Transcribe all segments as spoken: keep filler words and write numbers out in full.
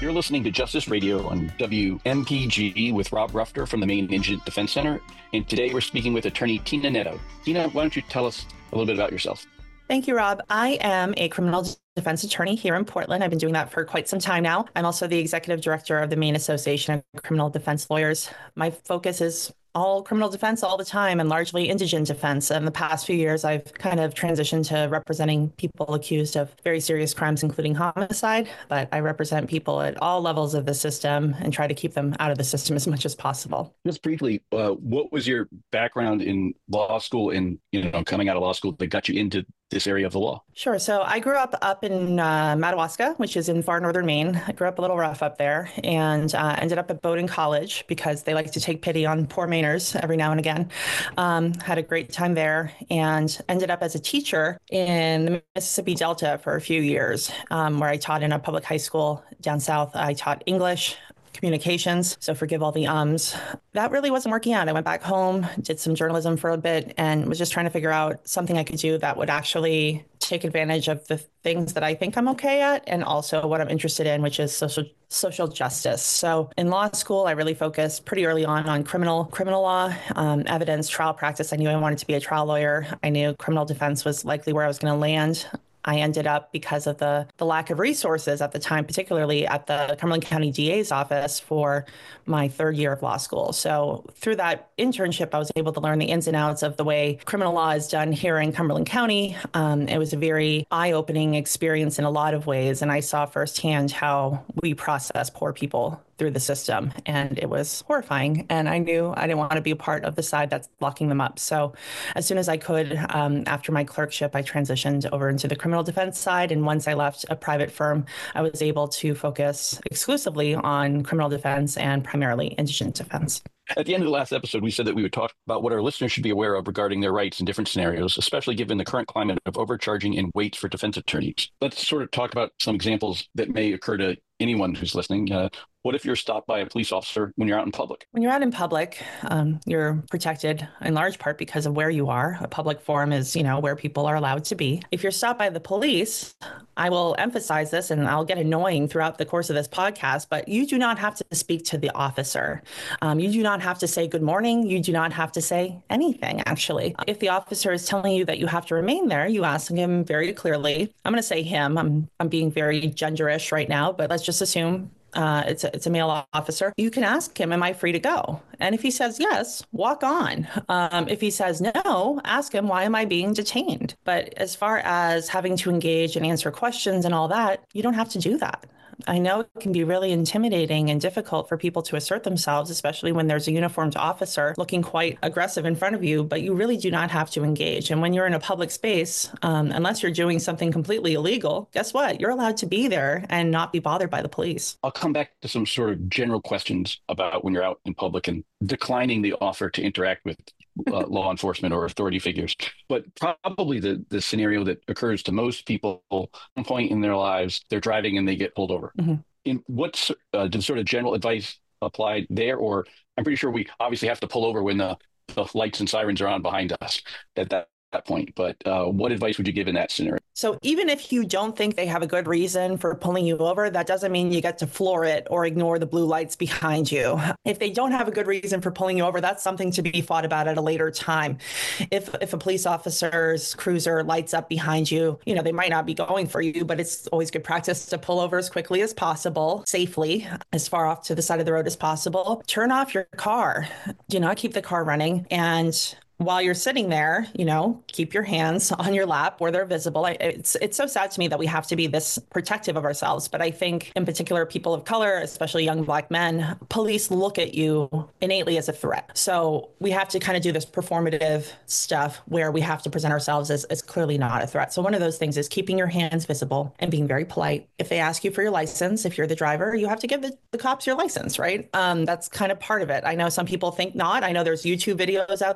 You're listening to Justice Radio on W M P G with Rob Rufter from the Maine Indigent Defense Center. And today we're speaking with attorney Tina Netto. Tina, why don't you tell us a little bit about yourself? Thank you, Rob. I am a criminal defense attorney here in Portland. I've been doing that for quite some time now. I'm also the executive director of the Maine Association of Criminal Defense Lawyers. My focus is all criminal defense all the time and largely indigent defense. In the past few years, I've kind of transitioned to representing people accused of very serious crimes, including homicide. But I represent people at all levels of the system and try to keep them out of the system as much as possible. Just briefly, uh, what was your background in law school and, you know, coming out of law school that got you into this area of the law? Sure. So I grew up up in uh, Madawaska, which is in far northern Maine. I grew up a little rough up there and uh, ended up at Bowdoin College because they like to take pity on poor Mainers every now and again. Um, had a great time there and ended up as a teacher in the Mississippi Delta for a few years, um, where I taught in a public high school down south. I taught English, communications, so forgive all the ums. That really wasn't working out. I went back home, did some journalism for a bit, and was just trying to figure out something I could do that would actually take advantage of the things that I think I'm okay at, and also what I'm interested in, which is social social justice. So in law school, I really focused pretty early on on criminal criminal law, um, evidence, trial practice. I knew I wanted to be a trial lawyer. I knew criminal defense was likely where I was going to land. I ended up, because of the, the lack of resources at the time, particularly at the Cumberland County D A's office for my third year of law school. So through that internship, I was able to learn the ins and outs of the way criminal law is done here in Cumberland County. Um, it was a very eye-opening experience in a lot of ways. And I saw firsthand how we process poor people through the system. And it was horrifying. And I knew I didn't want to be a part of the side that's locking them up. So as soon as I could, um, after my clerkship, I transitioned over into the criminal defense side. And once I left a private firm, I was able to focus exclusively on criminal defense and primarily indigent defense. At the end of the last episode, we said that we would talk about what our listeners should be aware of regarding their rights in different scenarios, especially given the current climate of overcharging and waits for defense attorneys. Let's sort of talk about some examples that may occur to anyone who's listening. Uh, what if you're stopped by a police officer when you're out in public? When you're out in public, um, you're protected in large part because of where you are. A public forum is, you know, where people are allowed to be. If you're stopped by the police, I will emphasize this, and I'll get annoying throughout the course of this podcast, but you do not have to speak to the officer. Um, you do not have to say good morning. You do not have to say anything, actually. If the officer is telling you that you have to remain there, you ask him very clearly. I'm going to say him. I'm I'm being very genderish right now, but let's just assume Uh, it's a, it's a male officer. You can ask him, am I free to go? And if he says yes, walk on. Um, if he says no, ask him, why am I being detained? But as far as having to engage and answer questions and all that, you don't have to do that. I know it can be really intimidating and difficult for people to assert themselves, especially when there's a uniformed officer looking quite aggressive in front of you, but you really do not have to engage. And when you're in a public space, um, unless you're doing something completely illegal, guess what? You're allowed to be there and not be bothered by the police. I'll come back to some sort of general questions about when you're out in public and declining the offer to interact with uh, law enforcement or authority figures. But probably the, the scenario that occurs to most people at one point in their lives, they're driving and they get pulled over. Mm-hmm. In what uh, does sort of general advice apply there? Or I'm pretty sure we obviously have to pull over when the, the lights and sirens are on behind us at that, that point. But uh, what advice would you give in that scenario? So even if you don't think they have a good reason for pulling you over, that doesn't mean you get to floor it or ignore the blue lights behind you. If they don't have a good reason for pulling you over, that's something to be fought about at a later time. If if a police officer's cruiser lights up behind you, you know, they might not be going for you, but it's always good practice to pull over as quickly as possible, safely, as far off to the side of the road as possible. Turn off your car. Do not keep the car running. And while you're sitting there, you know, keep your hands on your lap where they're visible. It's it's so sad to me that we have to be this protective of ourselves. But I think in particular, people of color, especially young Black men, police look at you innately as a threat. So we have to kind of do this performative stuff where we have to present ourselves as, as clearly not a threat. So one of those things is keeping your hands visible and being very polite. If they ask you for your license, if you're the driver, you have to give the, the cops your license, right? Um, that's kind of part of it. I know some people think not. I know there's YouTube videos out there where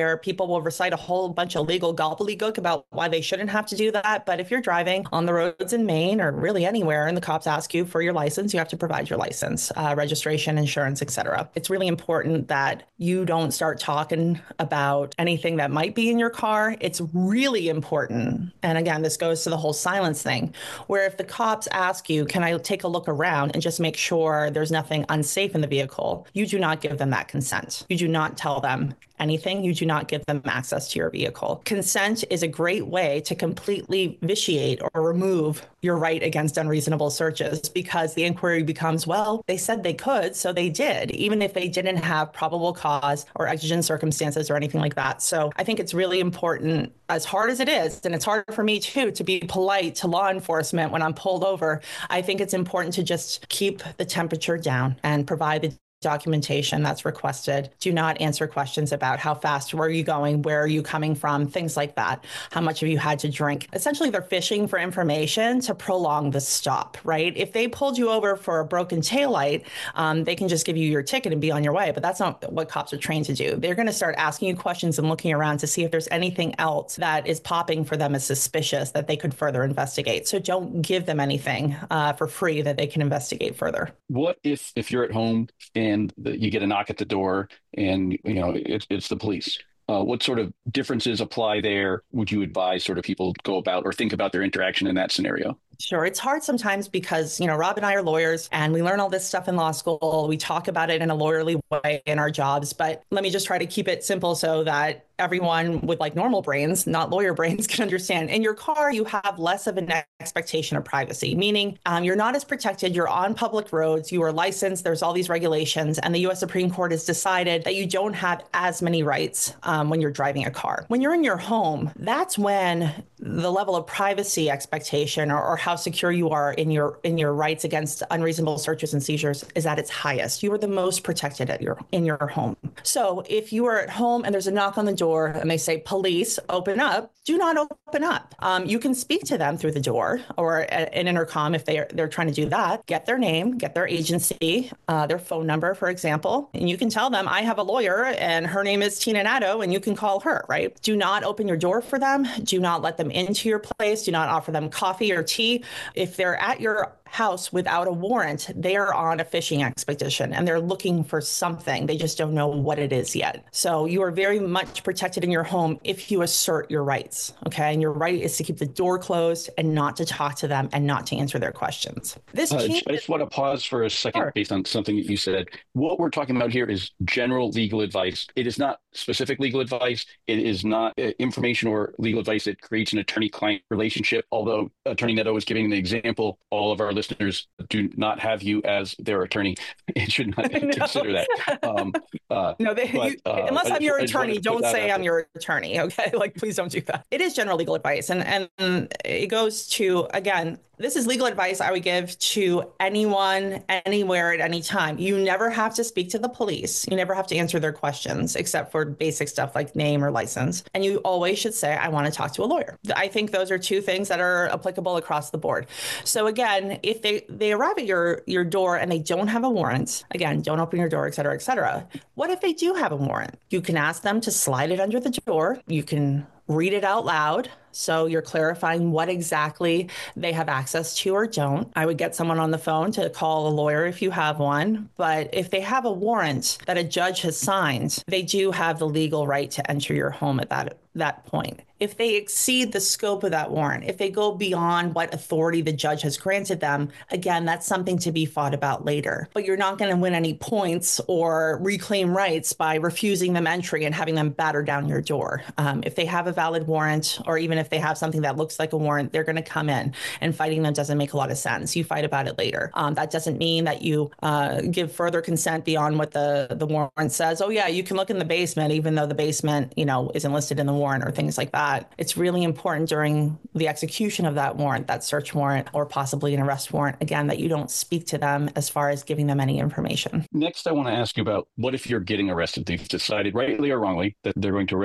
where people will recite a whole bunch of legal gobbledygook about why they shouldn't have to do that. But if you're driving on the roads in Maine or really anywhere and the cops ask you for your license, you have to provide your license, uh, registration, insurance, et cetera. It's really important that you don't start talking about anything that might be in your car. It's really important. And again, this goes to the whole silence thing, where if the cops ask you, can I take a look around and just make sure there's nothing unsafe in the vehicle, you do not give them that consent. You do not tell them anything. You do not give them access to your vehicle. Consent is a great way to completely vitiate or remove your right against unreasonable searches, because the inquiry becomes, well, they said they could, so they did, even if they didn't have probable cause or exigent circumstances or anything like that. So I think it's really important, as hard as it is, and it's hard for me too, to be polite to law enforcement when I'm pulled over. I think it's important to just keep the temperature down and provide the documentation that's requested. Do not answer questions about how fast were you going, where are you coming from, things like that. How much have you had to drink? Essentially, they're fishing for information to prolong the stop, right? If they pulled you over for a broken taillight, um, they can just give you your ticket and be on your way. But that's not what cops are trained to do. They're going to start asking you questions and looking around to see if there's anything else that is popping for them as suspicious that they could further investigate. So don't give them anything uh, for free that they can investigate further. What if if you're at home and the, you get a knock at the door and, you know, it's, it's the police? Uh, what sort of differences apply there? Would you advise sort of people go about or think about their interaction in that scenario? Sure. It's hard sometimes because, you know, Rob and I are lawyers and we learn all this stuff in law school. We talk about it in a lawyerly way in our jobs. But let me just try to keep it simple so that everyone with like normal brains, not lawyer brains, can understand. In your car, you have less of an expectation of privacy, meaning um, you're not as protected. You're on public roads. You are licensed. There's all these regulations. And the U S Supreme Court has decided that you don't have as many rights um, when you're driving a car. When you're in your home, that's when the level of privacy expectation or, or how secure you are in your in your rights against unreasonable searches and seizures is at its highest. You are the most protected at your in your home. So if you are at home and there's a knock on the door and they say, police, open up, do not open up. Um, you can speak to them through the door or an intercom if they're, they're trying to do that. Get their name, get their agency, uh, their phone number, for example. And you can tell them, I have a lawyer and her name is Tina Nato and you can call her, right? Do not open your door for them. Do not let them into your place. Do not offer them coffee or tea. If they're at your house without a warrant, they are on a fishing expedition and they're looking for something. They just don't know what it is yet. So you are very much protected in your home if you assert your rights. Okay. And your right is to keep the door closed and not to talk to them and not to answer their questions. This uh, changes- I just want to pause for a second Sure. based on something that you said. What we're talking about here is general legal advice. It is not specific legal advice. It is not uh, information or legal advice that creates an attorney-client relationship. Although Attorney Neto was giving the example, all of our listeners do not have you as their attorney and should not No. consider that. Um, uh, no, they, but, you, uh, unless I I'm your just- I just wanted attorney, to put don't that say out I'm there. your attorney. Okay. Like, please don't do that. It is general legal advice. And, and it goes to, again, this is legal advice I would give to anyone, anywhere, at any time. You never have to speak to the police. You never have to answer their questions, except for basic stuff like name or license. And you always should say, I want to talk to a lawyer. I think those are two things that are applicable across the board. So again, if they, they arrive at your, your door and they don't have a warrant, again, don't open your door, et cetera, et cetera. What if they do have a warrant? You can ask them to slide it under the door. You can read it out loud. So you're clarifying what exactly they have access to or don't. I would get someone on the phone to call a lawyer if you have one. But if they have a warrant that a judge has signed, they do have the legal right to enter your home at that, that point. If they exceed the scope of that warrant, if they go beyond what authority the judge has granted them, again, that's something to be fought about later. But you're not going to win any points or reclaim rights by refusing them entry and having them batter down your door. Um, if they have a valid warrant, or even if they have something that looks like a warrant, they're going to come in, and fighting them doesn't make a lot of sense. You fight about it later. Um, that doesn't mean that you uh, give further consent beyond what the, the warrant says. Oh, yeah, you can look in the basement, even though the basement, you know, isn't listed in the warrant or things like that. It's really important during the execution of that warrant, that search warrant, or possibly an arrest warrant, again, that you don't speak to them as far as giving them any information. Next, I want to ask you about what if you're getting arrested? They've decided, rightly or wrongly, that they're going to arrest you.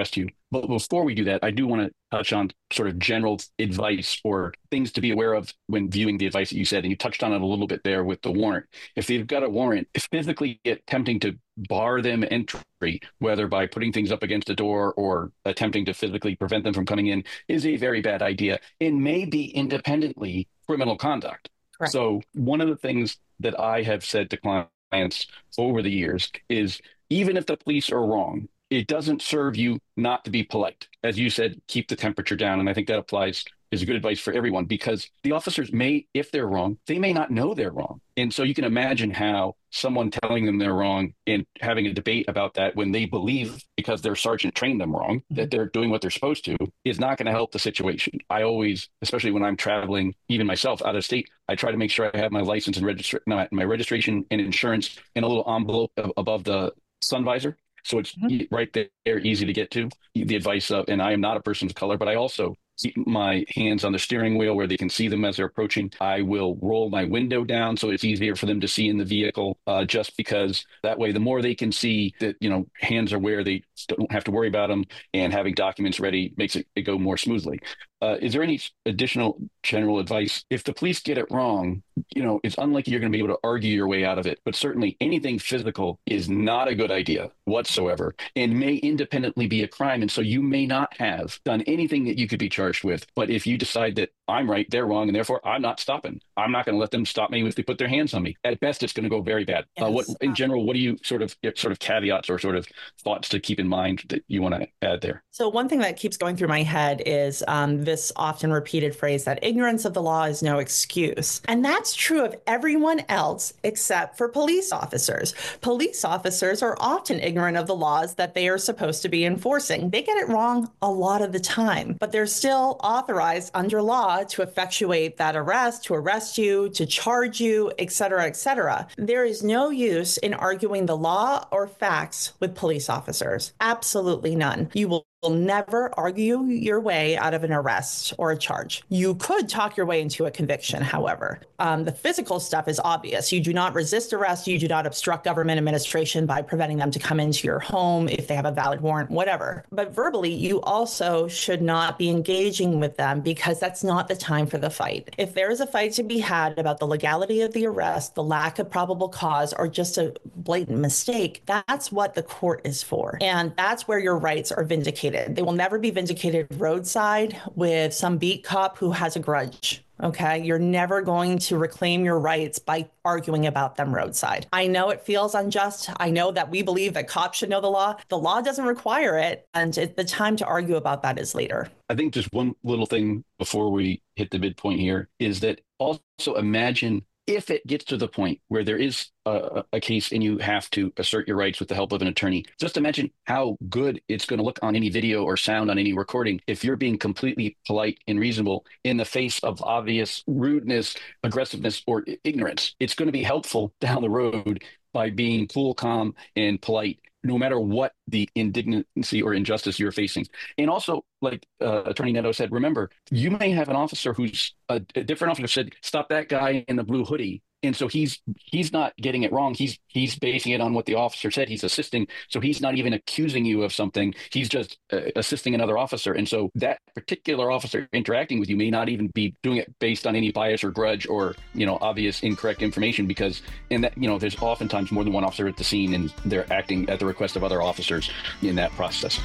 But before we do that, I do want to touch on sort of general advice or things to be aware of when viewing the advice that you said. And you touched on it a little bit there with the warrant. If they've got a warrant, it's physically attempting to bar them entry, whether by putting things up against a door or attempting to physically prevent them from coming in, is a very bad idea and may be independently criminal conduct. Correct. So one of the things that I have said to clients over the years is, even if the police are wrong, it doesn't serve you not to be polite. As you said, keep the temperature down. And I think that applies, is good advice for everyone, because the officers may, if they're wrong, they may not know they're wrong. And so you can imagine how someone telling them they're wrong and having a debate about that when they believe, because their sergeant trained them wrong, that they're doing what they're supposed to, is not going to help the situation. I always, especially when I'm traveling, even myself out of state, I try to make sure I have my license and registra- no, my registration and insurance in a little envelope above the sun visor. So it's mm-hmm. right there, easy to get to. The advice of, and I am not a person of color, but I also keep my hands on the steering wheel where they can see them as they're approaching. I will roll my window down so it's easier for them to see in the vehicle, uh, just because that way, the more they can see that, you know, hands are where they don't have to worry about them, and having documents ready makes it, it go more smoothly. Uh, is there any additional general advice? If the police get it wrong, you know, it's unlikely you're going to be able to argue your way out of it. But certainly anything physical is not a good idea whatsoever and may independently be a crime. And so you may not have done anything that you could be charged with. But if you decide that I'm right, they're wrong, and therefore I'm not stopping, I'm not going to let them stop me if they put their hands on me. At best, it's going to go very bad. Yes. Uh, what, in general, what do you sort of sort of caveats or sort of thoughts to keep in mind that you want to add there? So one thing that keeps going through my head is um, this often repeated phrase that ignorance of the law is no excuse. And that's true of everyone else except for police officers. Police officers are often ignorant of the laws that they are supposed to be enforcing. They get it wrong a lot of the time, but they're still authorized under law to effectuate that arrest, to arrest you, to charge you, et cetera, et cetera. There is no use in arguing the law or facts with police officers. Absolutely none. You will will never argue your way out of an arrest or a charge. You could talk your way into a conviction, however. Um, the physical stuff is obvious. You do not resist arrest. You do not obstruct government administration by preventing them to come into your home if they have a valid warrant, whatever. But verbally, you also should not be engaging with them, because that's not the time for the fight. If there is a fight to be had about the legality of the arrest, the lack of probable cause, or just a blatant mistake, that's what the court is for. And that's where your rights are vindicated. They will never be vindicated roadside with some beat cop who has a grudge. Okay, you're never going to reclaim your rights by arguing about them roadside. I know it feels unjust. I know that we believe that cops should know the law. The law doesn't require it. And it, the time to argue about that is later. I think just one little thing before we hit the midpoint here is that also imagine if it gets to the point where there is a, a case and you have to assert your rights with the help of an attorney, just imagine how good it's going to look on any video or sound on any recording if you're being completely polite and reasonable in the face of obvious rudeness, aggressiveness, or ignorance. It's going to be helpful down the road by being cool, calm, and polite, no matter what the indignancy or injustice you're facing. And also, like uh, Attorney Neto said, remember, you may have an officer who's a, a different officer said, stop that guy in the blue hoodie. And so he's he's not getting it wrong. He's he's basing it on what the officer said. He's assisting. So he's not even accusing you of something. He's just uh, assisting another officer. And so that particular officer interacting with you may not even be doing it based on any bias or grudge or, you know, obvious incorrect information, because in that, you know, there's oftentimes more than one officer at the scene and they're acting at the request of other officers in that process.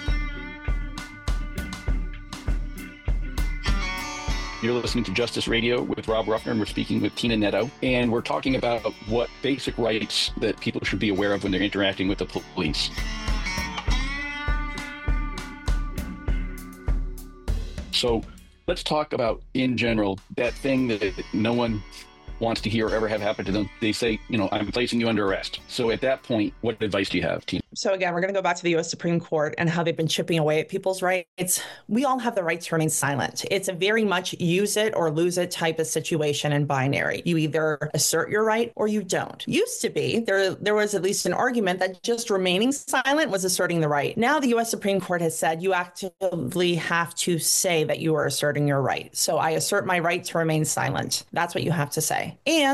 You're listening to Justice Radio with Rob Ruffner, and we're speaking with Tina Neto, and we're talking about what basic rights that people should be aware of when they're interacting with the police. So let's talk about, in general, that thing that no one wants to hear or ever have happen to them. They say, you know, I'm placing you under arrest. So at that point, what advice do you have, Tina? So again, we're going to go back to the U S Supreme Court and how they've been chipping away at people's rights. We all have the right to remain silent. It's a very much use it or lose it type of situation and binary. You either assert your right or you don't. Used to be, there, there was at least an argument that just remaining silent was asserting the right. Now the U S Supreme Court has said you actively have to say that you are asserting your right. So I assert my right to remain silent. That's what you have to say. And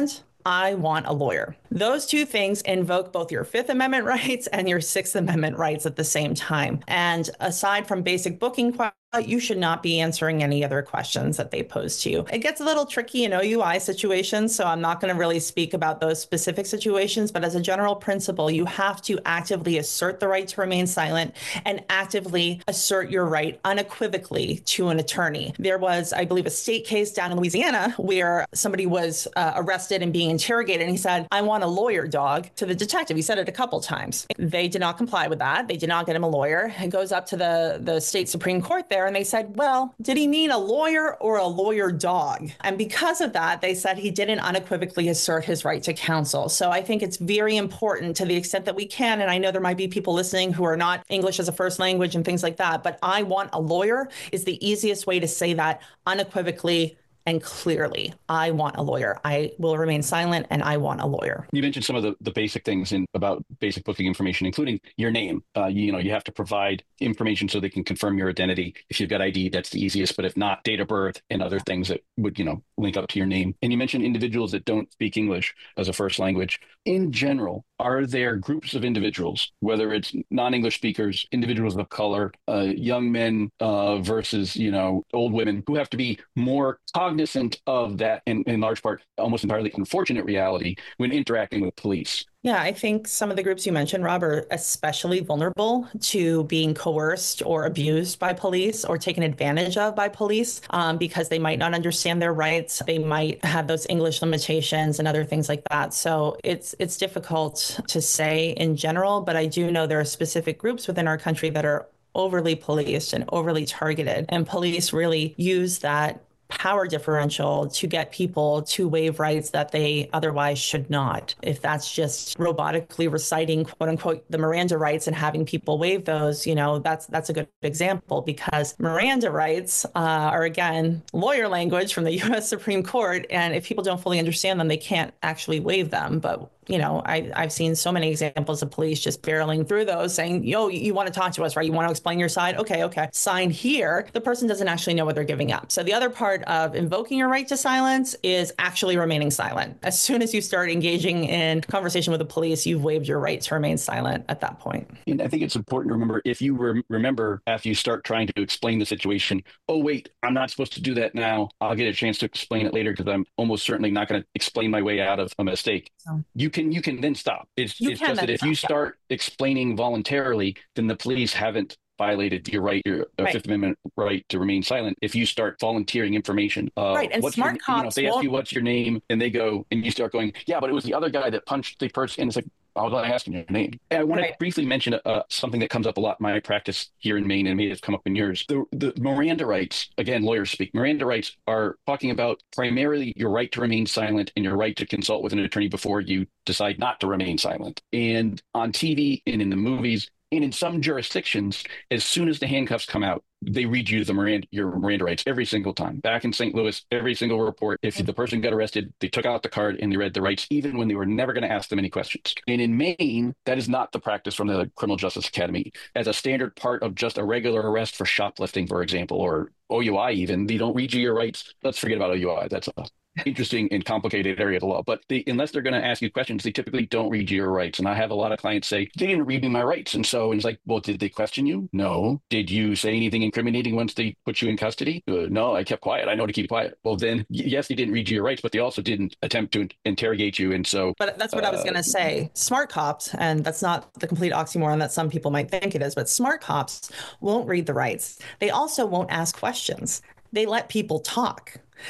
I want a lawyer. Those two things invoke both your Fifth Amendment rights and your Sixth Amendment rights at the same time. And aside from basic booking questions, you should not be answering any other questions that they pose to you. It gets a little tricky in O U I situations, so I'm not going to really speak about those specific situations, but as a general principle, you have to actively assert the right to remain silent and actively assert your right unequivocally to an attorney. There was, I believe, a state case down in Louisiana where somebody was uh, arrested and being interrogated, and he said, "I want a lawyer, dog," to the detective. He said it a couple times. They did not comply with that. They did not get him a lawyer. It goes up to the, the state Supreme Court there, and they said, well, did he mean a lawyer or a lawyer dog? And because of that, they said he didn't unequivocally assert his right to counsel. So I think it's very important to the extent that we can. And I know there might be people listening who are not English as a first language and things like that, but I want a lawyer is the easiest way to say that unequivocally and clearly. I want a lawyer. I will remain silent, and I want a lawyer. You mentioned some of the, the basic things in about basic booking information, including your name. Uh, you, you know, you have to provide information so they can confirm your identity. If you've got I D, that's the easiest. But if not, date of birth and other things that would, you know, link up to your name. And you mentioned individuals that don't speak English as a first language. In general, are there groups of individuals, whether it's non-English speakers, individuals of color, uh, young men uh, versus, you know, old women, who have to be more cognizant of that, in, in large part, almost entirely unfortunate reality when interacting with police? Yeah, I think some of the groups you mentioned, Rob, are especially vulnerable to being coerced or abused by police or taken advantage of by police um, because they might not understand their rights. They might have those English limitations and other things like that. So it's it's difficult to say in general, but I do know there are specific groups within our country that are overly policed and overly targeted. And police really use that power differential to get people to waive rights that they otherwise should not. If that's just robotically reciting, quote unquote, the Miranda rights and having people waive those, you know, that's that's a good example, because Miranda rights uh, are, again, lawyer language from the U S Supreme Court. And if people don't fully understand them, they can't actually waive them. But you know, I, I've seen so many examples of police just barreling through those saying, yo, you want to talk to us, right? You want to explain your side? Okay, okay. Sign here. The person doesn't actually know what they're giving up. So the other part of invoking your right to silence is actually remaining silent. As soon as you start engaging in conversation with the police, you've waived your right to remain silent at that point. And I think it's important to remember, if you re- remember after you start trying to explain the situation, oh, wait, I'm not supposed to do that now. I'll get a chance to explain it later because I'm almost certainly not going to explain my way out of a mistake. So. You can you can then stop. It's, it's just that if you start explaining voluntarily, then the police haven't violated your right, your uh, right. Fifth Amendment right to remain silent. If you start volunteering information, uh, right, and smart your, cops, you know, if they ask you what's your name, and they go, and you start going, yeah, but it was the other guy that punched the person, and it's like, I was not asking your name. And I want right. to briefly mention uh, something that comes up a lot in my practice here in Maine, and may have come up in yours. The, the Miranda rights, again, lawyers speak. Miranda rights are talking about primarily your right to remain silent and your right to consult with an attorney before you decide not to remain silent. And on T V and in the movies, and in some jurisdictions, as soon as the handcuffs come out, they read you the Miranda, your Miranda rights every single time. Back in Saint Louis, every single report, if the person got arrested, they took out the card and they read the rights, even when they were never going to ask them any questions. And in Maine, that is not the practice from the Criminal Justice Academy. As a standard part of just a regular arrest for shoplifting, for example, or O U I even, they don't read you your rights. Let's forget about O U I. That's a interesting and complicated area of the law. But they, unless they're going to ask you questions, they typically don't read you your rights. And I have a lot of clients say, they didn't read me my rights. And so it's like, well, did they question you? No. Did you say anything incriminating once they put you in custody? Uh, no, I kept quiet. I know to keep quiet. Well, then, yes, they didn't read you your rights, but they also didn't attempt to interrogate you. And so... But that's what uh, I was going to say. Smart cops, and that's not the complete oxymoron that some people might think it is, but smart cops won't read the rights. They also won't ask questions. They let people talk.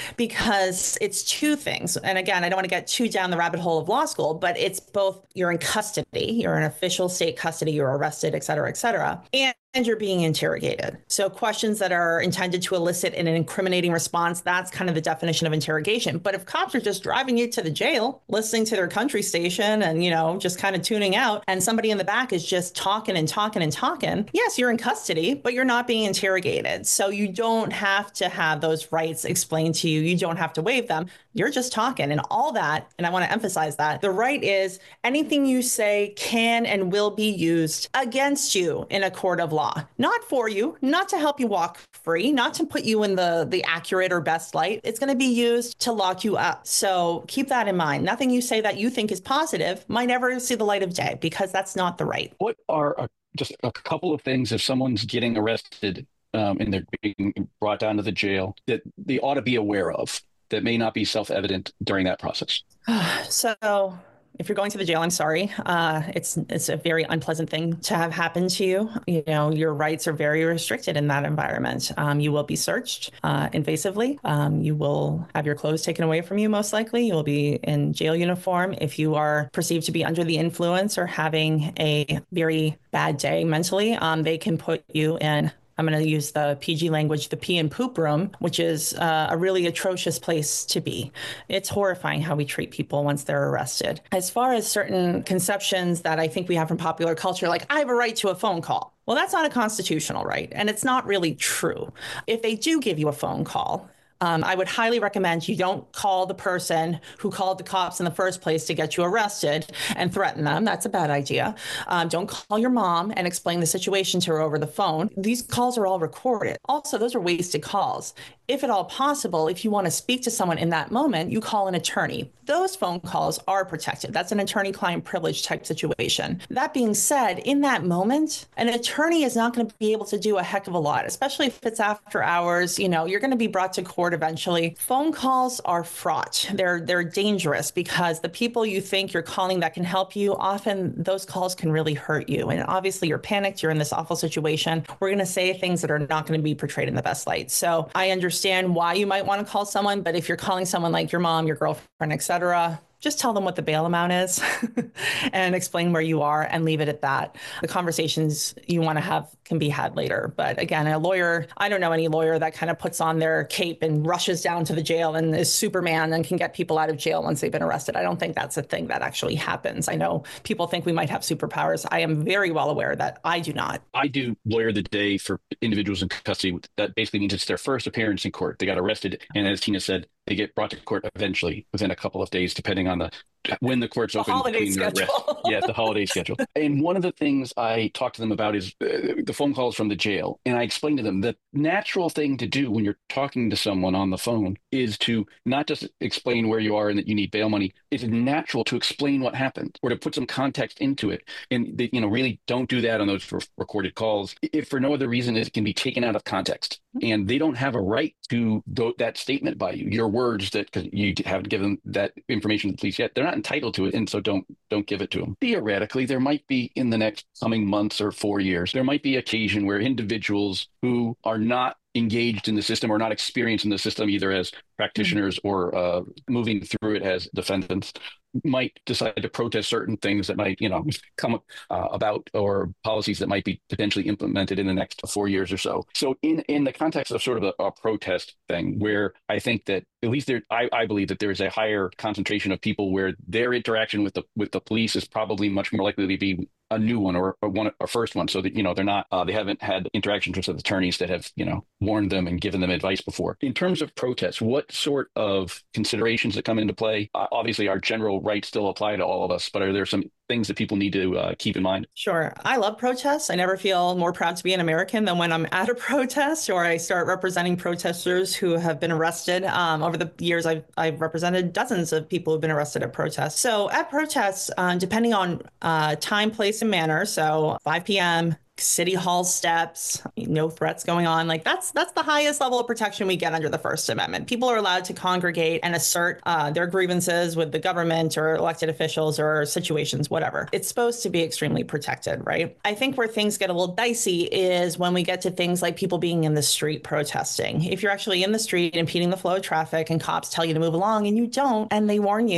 Because it's two things. And again, I don't want to get too down the rabbit hole of law school, but it's both you're in custody, you're in official state custody, you're arrested, et cetera, et cetera. And And you're being interrogated. So questions that are intended to elicit an incriminating response, that's kind of the definition of interrogation. But if cops are just driving you to the jail, listening to their country station and, you know, just kind of tuning out, and somebody in the back is just talking and talking and talking, yes, you're in custody, but you're not being interrogated. So you don't have to have those rights explained to you, you don't have to waive them. You're just talking and all that. And I want to emphasize that the right is anything you say can and will be used against you in a court of law, not for you, not to help you walk free, not to put you in the, the accurate or best light. It's going to be used to lock you up. So keep that in mind. Nothing you say that you think is positive might never see the light of day because that's not the right. What are a, just a couple of things if someone's getting arrested um, and they're being brought down to the jail that they ought to be aware of that may not be self-evident during that process? So if you're going to the jail, I'm sorry. Uh, it's it's a very unpleasant thing to have happen to you. You know, your rights are very restricted in that environment. Um, you will be searched uh, invasively. Um, you will have your clothes taken away from you, most likely. You will be in jail uniform. If you are perceived to be under the influence or having a very bad day mentally, um, they can put you in, I'm going to use the P G language, the pee and poop room, which is uh, a really atrocious place to be. It's horrifying how we treat people once they're arrested. As far as certain conceptions that I think we have from popular culture, like I have a right to a phone call. Well, that's not a constitutional right, and it's not really true. If they do give you a phone call, Um, I would highly recommend you don't call the person who called the cops in the first place to get you arrested and threaten them. That's a bad idea. Um, don't call your mom and explain the situation to her over the phone. These calls are all recorded. Also, those are wasted calls. If at all possible, if you want to speak to someone in that moment, you call an attorney. Those phone calls are protected. That's an attorney-client privilege type situation. That being said, in that moment, an attorney is not going to be able to do a heck of a lot, especially if it's after hours. You know, you're going to be brought to court eventually. Phone calls are fraught. They're they're dangerous because the people you think you're calling that can help you, often those calls can really hurt you. And obviously you're panicked, you're in this awful situation. We're going to say things that are not going to be portrayed in the best light. So I understand why you might want to call someone, but if you're calling someone like your mom, your girlfriend, et cetera, just tell them what the bail amount is and explain where you are and leave it at that. The conversations you want to have can be had later. But again, a lawyer, I don't know any lawyer that kind of puts on their cape and rushes down to the jail and is Superman and can get people out of jail once they've been arrested. I don't think that's a thing that actually happens. I know people think we might have superpowers. I am very well aware that I do not. I do lawyer of the day for individuals in custody. That basically means it's their first appearance in court. They got arrested. And as Tina said, they get brought to court eventually within a couple of days, depending on the when the court's the open holiday between their schedule. arrest. Yeah, the holiday schedule. And one of the things I talk to them about is uh, the phone calls from the jail. And I explain to them the natural thing to do when you're talking to someone on the phone is to not just explain where you are and that you need bail money. It's natural to explain what happened or to put some context into it. And they, you know, really don't do that on those re- recorded calls. If for no other reason, it can be taken out of context. And they don't have a right to do that statement by you. Your words that because you haven't given that information to the police yet, they're not entitled to it, and so don't don't give it to them. Theoretically, there might be in the next coming months or four years, there might be occasion where individuals who are not engaged in the system or not experienced in the system, either as practitioners or uh, moving through it as defendants, might decide to protest certain things that might, you know, come uh, about or policies that might be potentially implemented in the next four years or so. So in, in the context of sort of a, a protest thing where I think that at least there, I, I believe that there is a higher concentration of people where their interaction with the with the police is probably much more likely to be a new one or, or one a first one, so that you know they're not uh, they haven't had interactions with attorneys that have you know warned them and given them advice before. In terms of protests, what sort of considerations that come into play? Uh, obviously, our general rights still apply to all of us, but are there some things that people need to uh, keep in mind? Sure. I love protests. I never feel more proud to be an American than when I'm at a protest or I start representing protesters who have been arrested. Um, over the years, I've, I've represented dozens of people who've been arrested at protests. So at protests, um, depending on uh, time, place, and manner, so five p.m., City Hall steps, no threats going on. Like that's that's the highest level of protection we get under the First Amendment. People are allowed to congregate and assert uh, their grievances with the government or elected officials or situations, whatever. It's supposed to be extremely protected, right? I think where things get a little dicey is when we get to things like people being in the street protesting. If you're actually in the street impeding the flow of traffic and cops tell you to move along and you don't, and they warn you,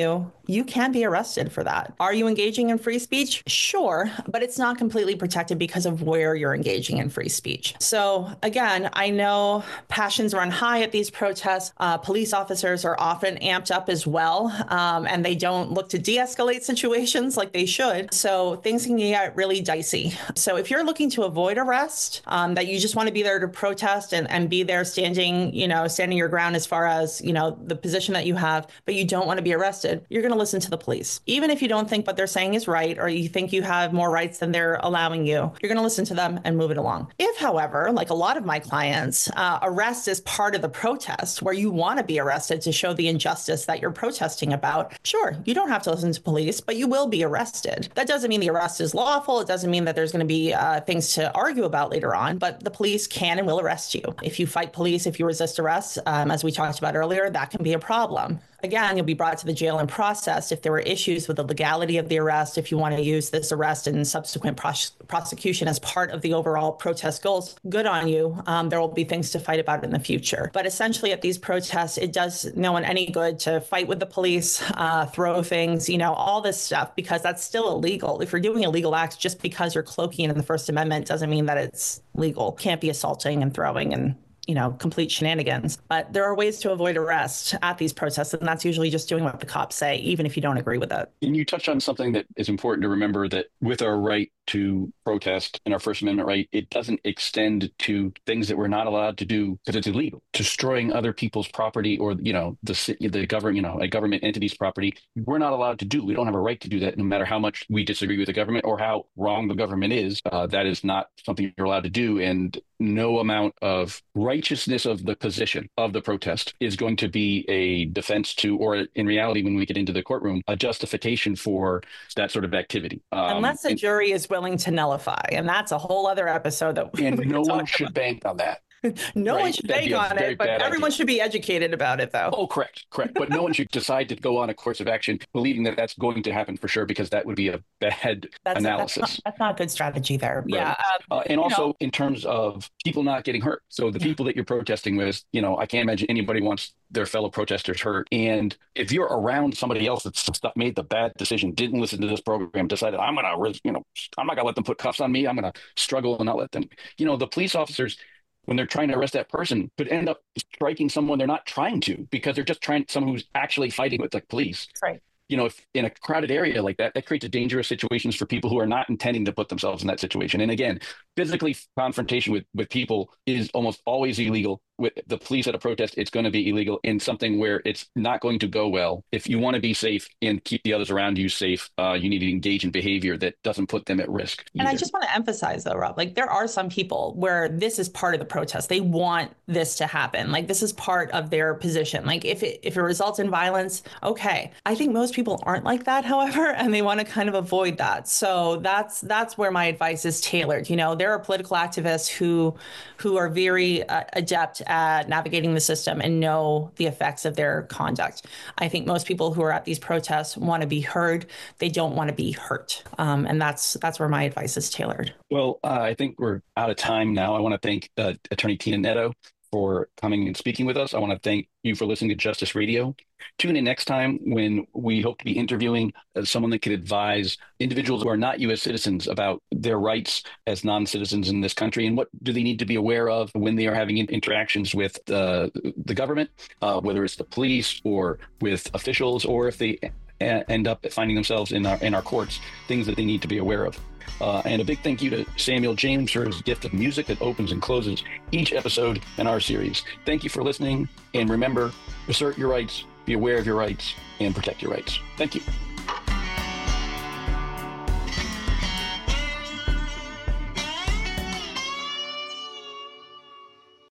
you can be arrested for that. Are you engaging in free speech? Sure, but it's not completely protected because of where you're engaging in free speech. So again, I know passions run high at these protests. Uh, police officers are often amped up as well, um, and they don't look to de-escalate situations like they should. So things can get really dicey. So if you're looking to avoid arrest, um, that you just want to be there to protest and, and be there standing, you know, standing your ground as far as, you know, the position that you have, but you don't want to be arrested, you're going to listen to the police. Even if you don't think what they're saying is right, or you think you have more rights than they're allowing you, you're going to listen to them and move it along. If, however, like a lot of my clients, uh, arrest is part of the protest where you want to be arrested to show the injustice that you're protesting about, sure, you don't have to listen to police, but you will be arrested. That doesn't mean the arrest is lawful. It doesn't mean that there's going to be uh, things to argue about later on, but the police can and will arrest you. If you fight police, if you resist arrest, um, as we talked about earlier, that can be a problem. Again, you'll be brought to the jail and processed if there were issues with the legality of the arrest. If you want to use this arrest and subsequent pros- prosecution as part of the overall protest goals, good on you. Um, there will be things to fight about in the future. But essentially at these protests, it does no one any good to fight with the police, uh, throw things, you know, all this stuff, because that's still illegal. If you're doing illegal acts just because you're cloaking it in the First Amendment doesn't mean that it's legal. Can't be assaulting and throwing and you know, complete shenanigans. But there are ways to avoid arrest at these protests, and that's usually just doing what the cops say, even if you don't agree with it. And you touched on something that is important to remember, that with our right to protest and our First Amendment right, it doesn't extend to things that we're not allowed to do because it's illegal. Destroying other people's property or, you know, the the government, you know, a government entity's property, we're not allowed to do. We don't have a right to do that, no matter how much we disagree with the government or how wrong the government is. Uh, that is not something you're allowed to do. And no amount of righteousness of the position of the protest is going to be a defense to, or in reality, when we get into the courtroom, a justification for that sort of activity. Um, Unless the and, jury is willing to nullify. And that's a whole other episode that we and no one talk should about. bank on that. No right? one should That'd bank be a on very it, but bad everyone idea. should be educated about it, though. Oh, correct, correct. But no one should decide to go on a course of action believing that that's going to happen for sure, because that would be a bad That's, analysis. A, that's, not, that's not a good strategy there. Right. Yeah. Um, uh, and also know. in terms of people not getting hurt. So the people that you're protesting with, you know, I can't imagine anybody wants their fellow protesters hurt. And if you're around somebody else that's stuff made the bad decision, didn't listen to this program, decided I'm going to, you know, I'm not going to let them put cuffs on me. I'm going to struggle and not let them, you know, the police officers, when they're trying to arrest that person, could end up striking someone they're not trying to, because they're just trying someone who's actually fighting with the police. Right. You know, if in a crowded area like that, that creates dangerous situations for people who are not intending to put themselves in that situation. And again, physically confrontation with, with people is almost always illegal. With the police at a protest, it's going to be illegal in something where it's not going to go well. If you want to be safe and keep the others around you safe, uh, you need to engage in behavior that doesn't put them at risk either. And I just want to emphasize, though, Rob, like there are some people where this is part of the protest. They want this to happen. Like this is part of their position. Like if it, if it results in violence, okay. I think most people aren't like that, however, and they want to kind of avoid that. So that's that's where my advice is tailored. You know, there are political activists who who are very uh, adept at navigating the system and know the effects of their conduct. I think most people who are at these protests want to be heard. They don't want to be hurt. Um, and that's that's where my advice is tailored. Well, uh, I think we're out of time now. I want to thank uh, Attorney Tina Netto for coming and speaking with us. I want to thank you for listening to Justice Radio. Tune in next time when we hope to be interviewing uh, someone that could advise individuals who are not U S citizens about their rights as non-citizens in this country, and what do they need to be aware of when they are having interactions with uh, the government, uh, whether it's the police or with officials, or if they a- end up finding themselves in our in our courts, things that they need to be aware of. Uh, and a big thank you to Samuel James for his gift of music that opens and closes each episode in our series. Thank you for listening. And remember, assert your rights, be aware of your rights, and protect your rights. Thank you.